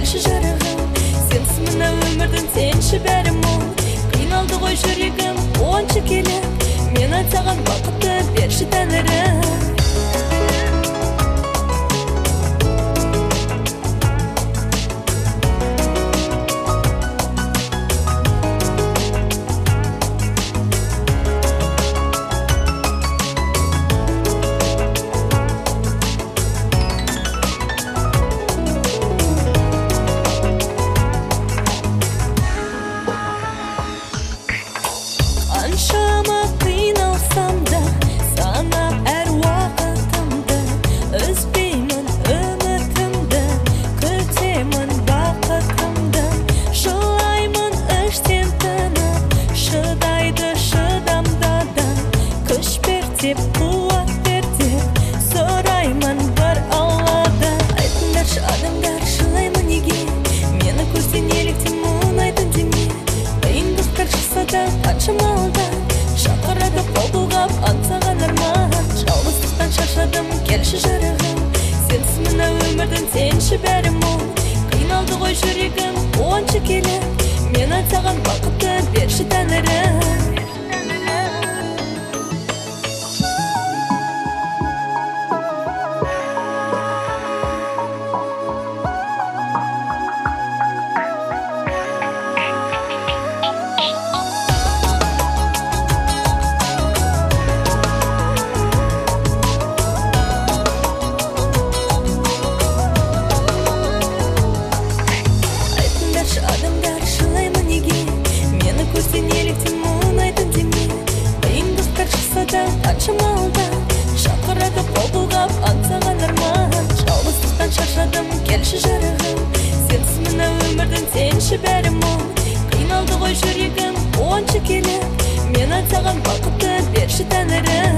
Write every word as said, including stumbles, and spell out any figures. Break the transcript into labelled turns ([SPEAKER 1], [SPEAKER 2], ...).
[SPEAKER 1] келші жарығым, сенсіз мына өмірдің сенші бәрі мұң. Қиналды ғой жүрегім онша келіп, мен аңсаған бақытты берші тәңірім. Қаншама қиналсам да, санап әр уақытымды, үзбеймін үмітімді, күтемін бақытымды. Жылаймын іштен тынып, шыдайды шыдамдадан, күш бер деп, қуат бер деп, сұраймын бір Алладан. Айтыңдаршы адамдар, жылаймын неге, мені көрсе неліктен мұңайтын дене. Қиындықтар шықса да қаншама алдан, шақырады қол бұлғап аңсаған арман. Жалғыздықтан шаршадым, келші жарығым, сенсіз мына өмірдің сенші бәрі мұң. Қиналды ғой жүрегім онша келіп, мен аңсаған бақытты берші тәңірім. Адамдар, жылаймын неге, мені көрсе неліктен мұңайтын дене. Қиындықтар шықса да қаншама алдан, шақырады қол бұлғап аңсаған арман. Жалғыздықтан шаршадым, келші жарығым, сенсіз мына өмірдің сенші бәрі мұң. Қиналды ғой жүрегім онша келіп, мен аңсаған бақытты берші тәңірім.